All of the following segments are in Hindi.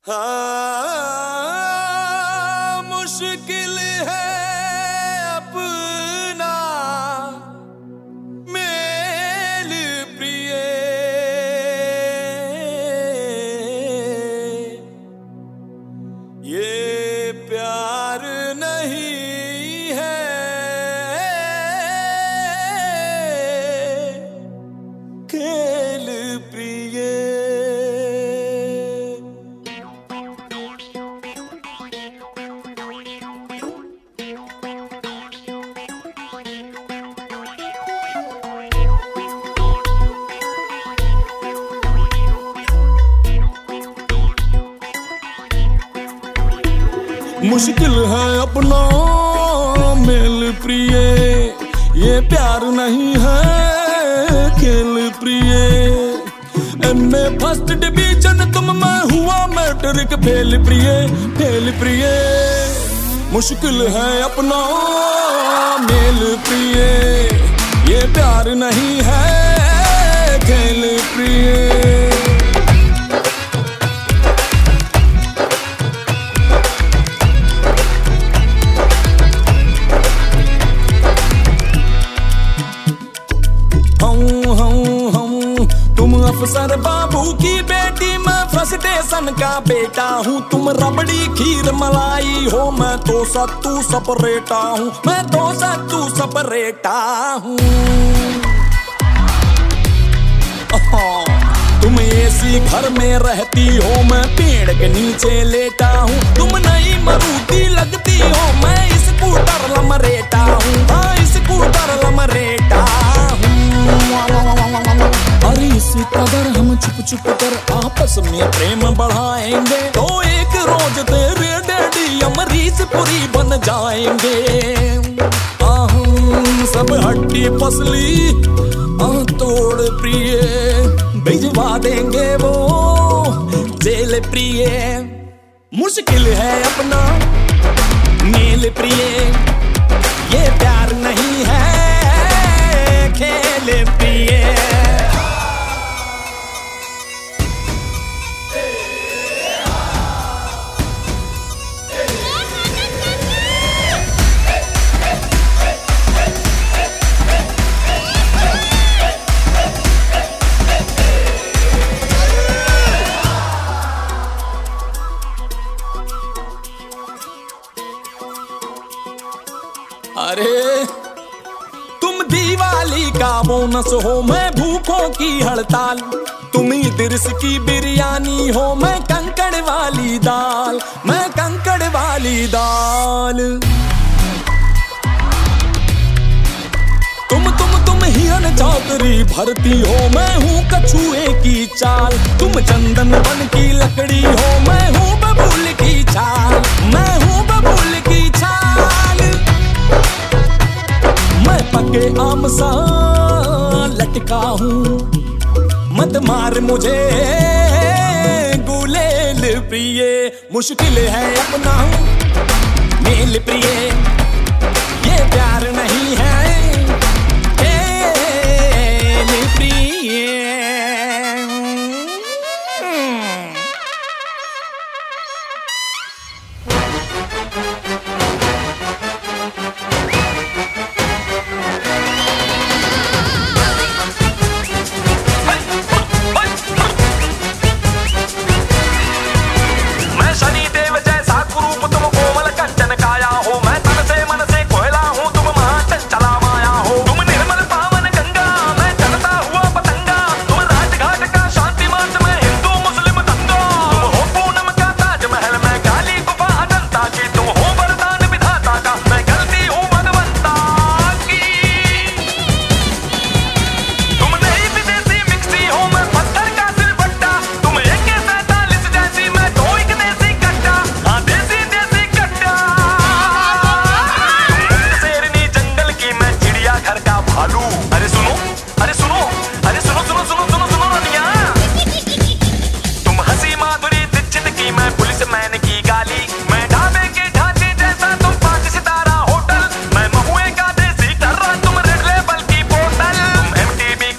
हाँ, मुश्किल है अपना मेल प्रिय, ये प्यार नहीं है खेल प्रिय। मुश्किल है अपना मेल प्रिय, ये प्यार नहीं है खेल प्रिय। एमए फर्स्ट डिवीजन तुम, मैं हुआ मैट्रिक फेल प्रिय, फेल प्रिय। मुश्किल है अपना मेल प्रिय, ये प्यार नहीं है खेल प्रिय। तुम अफसर बाबू की बेटी, मैं फ्रस्ट्रेशन का बेटा हूँ। तुम रबड़ी खीर मलाई हो, मैं तो सत्तू सपरेटा हूँ, मैं तो सत्तू सपरेटा हूँ। तुम एसी घर में रहती हो, मैं पेड़ के नीचे लेटा हूँ। तुम नई मरूती लगती हो, मैं स्कूटर लमरेटा हूँ, हाँ स्कूटर लमरेटा हूँ। अरे इसी कदर हम छुप छुप कर आपस में प्रेम बढ़ाएंगे, तो एक रोज तेरे डैडी अमरीशपुरी बन जाएंगे। सब हड्डी पसली तोड़ प्रिय, भिजवा देंगे वो जेल प्रिय। मुश्किल है अपना मेल प्रिय, ये प्यार नहीं है खेल प्रिय। अरे तुम दिवाली का बोनस हो, मैं भूखों की हड़ताल। तुम इदरिस की बिरयानी हो, मैं कंकड़ वाली दाल, मैं कंकड़ वाली दाल। तुम हिरन चौधरी भरती हो, मैं हूँ कछुए की चाल। तुम चंदन वन की लकड़ी हो, मैं हूँ बबूल की छाल, मैं हूँ बबूल की छाल। मैं पके आम सा लटका हूँ, मत मार मुझे गुलेल प्रिय। मुश्किल है अपना मेल प्रिय, ये प्यार नहीं है खेल प्रिय।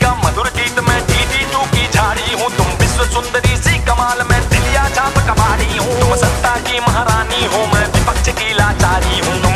सुंदरी सी कमाल में दिलिया छाप कबाड़ी हूँ, तुम सत्ता की महारानी हो, मैं विपक्ष की लाचारी हूँ।